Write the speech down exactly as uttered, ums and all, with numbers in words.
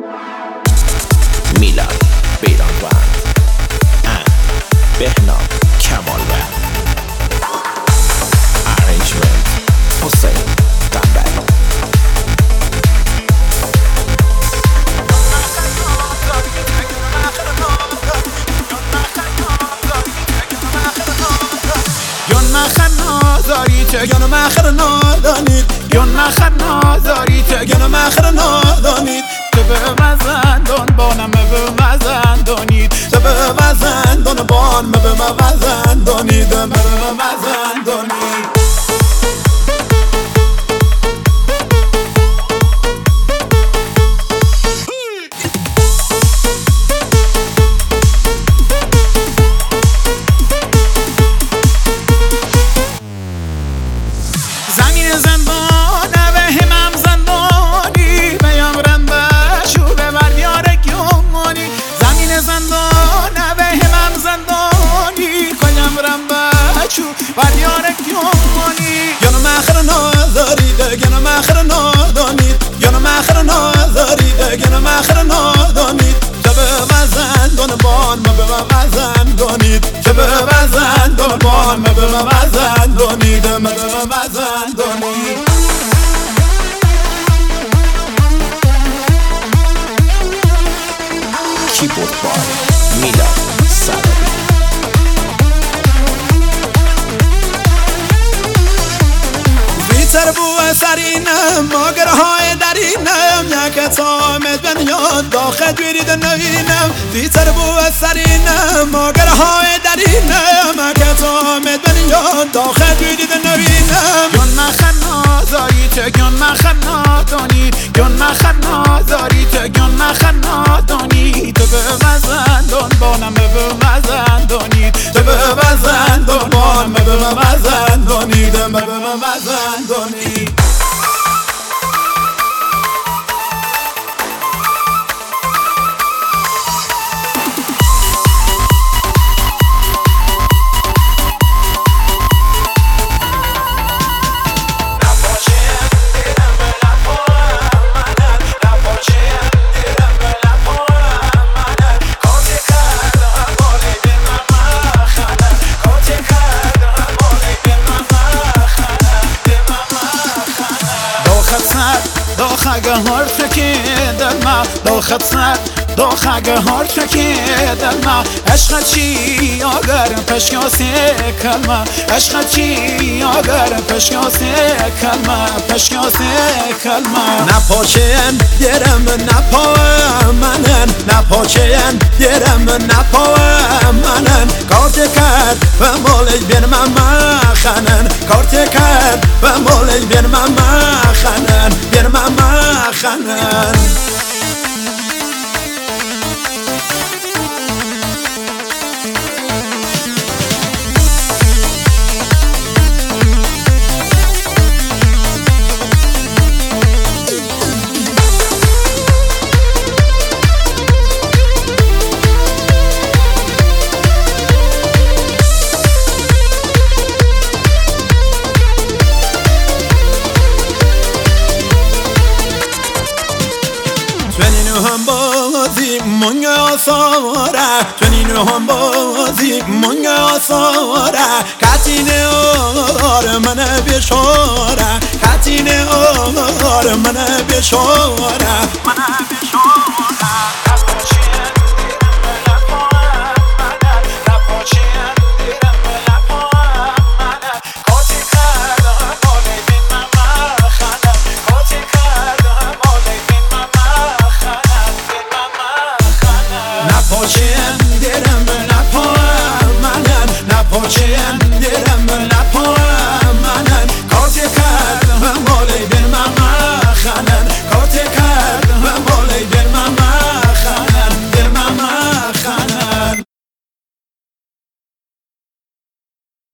میلاد بیرانوند and بهنام کمالوند. Arrangement حسین قنبری. یون مخن نازاری تگن مخر نادانید یون مخن نازاری تگن مخر نادانید تو به وزندان بانم به وزندانید تو به وزندان بان به وزندانید به وزندانید. زمین زندان به همم زندانی بیام رنبشو به بردیار کیومانی. زمین زندان به همم زندانی کنم رنبشو بردیار کیومانی. یانو مخر نازاری دگن مخر نادانید یانو مخر نازاری دگن مخر نادانید تو به وزندان بان ما به وزندانید تو به وزندان بان ما به وزندانید ما به وزندانید. کیبورد بای میلاد صدایی. بیتر بو سرینم ماگرهای درینم یک تامد بنیاد داخل بیرید نوینم. بیتر بو سرینم ماگرهای درینم یک تامد بنیاد داخل بیرید نوینم. یون مخن نازاری تگن مخن نادانی یون مخن نازاری تگن مخن نادانی تو به وزندان بانم به وزندانید تو به وزندان بان به وزندانید به وزندانید. داخل هر چکی دل ما داخل سر داخل هر چکی دل ما عشق چی اگر پشیاسی کلمه عشق چی اگر پشیاسی کلمه پشیاسی کلمه. نپاچین درم نپا منن نپاچین درم نپا منن کارت کرد و مالی بین من خنن کارت کرد و مالی بین من خنن بین من خنن. هم بازی منگا سواره چنینو هم بازی منگا سواره کتینه آر منه بشاره کتینه آر منه بشاره منه بشاره. نپاچین درم نپا منن نپاچین